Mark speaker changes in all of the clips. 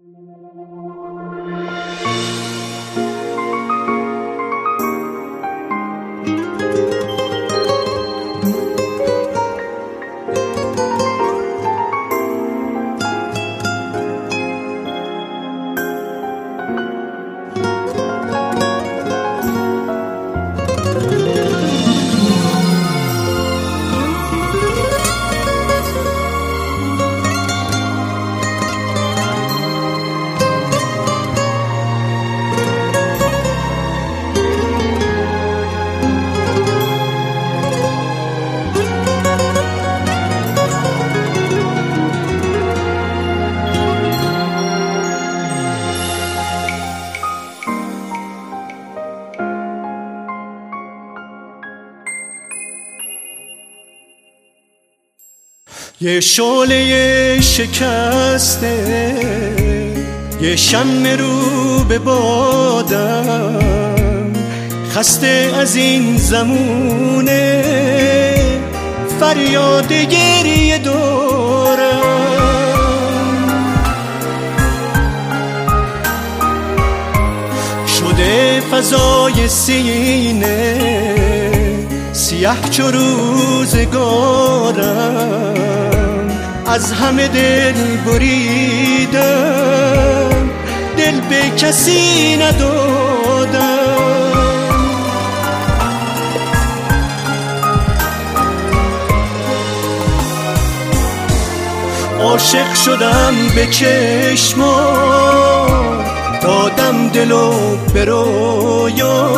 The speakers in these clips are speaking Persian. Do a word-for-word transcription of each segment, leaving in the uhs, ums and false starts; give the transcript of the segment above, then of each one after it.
Speaker 1: یه شعله شکسته، یه شمع رو به بادم، خسته از این زمونه فریاد گریه دارم. شده فضای سینه سیاه چو روزگارم، از همه دل بریدم، دل به کسی ندادم. عاشق شدم به چشمات، دادم دلو به رویا،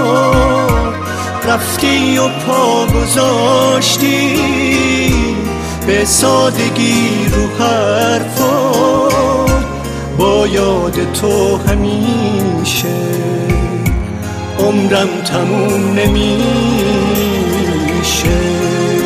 Speaker 1: رفتی و پا گذاشتی به سادگی رو حرفات. با یاد تو همیشه عمرم تموم نمیشه.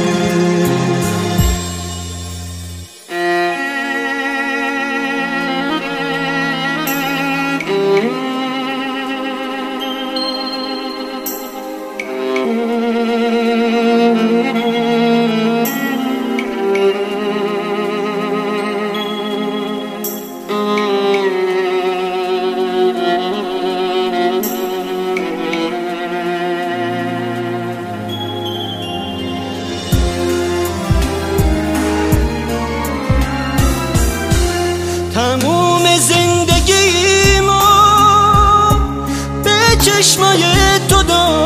Speaker 1: تموم زندگیمو به چشمای تو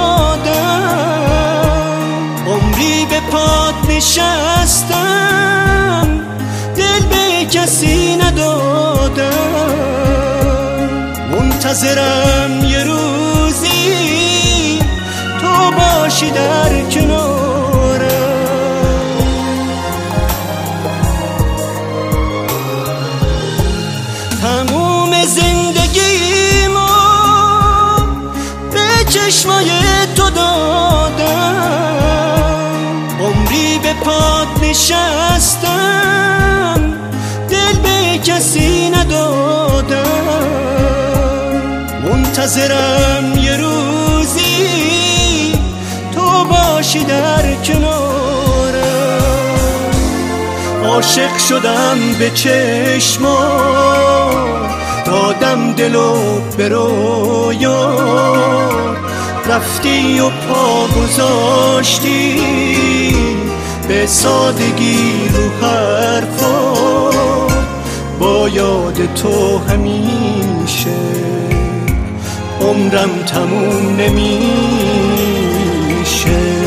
Speaker 1: دادم، عمری به پات نشستم، دل به کسی ندادم. منتظرم یه روزی تو باشی در کنارم. تموم زندگیمو به چشمای تو دادم، عمری به پات نشستم، دل به کسی ندادم. منتظرم یه روزی تو باشی در کنارم. عاشق شدم به چشمات، دادم دلو به رویا، رفتی و پا گذاشتی به سادگی رو حرفات. با یاد تو همیشه عمرم تموم نمیشه.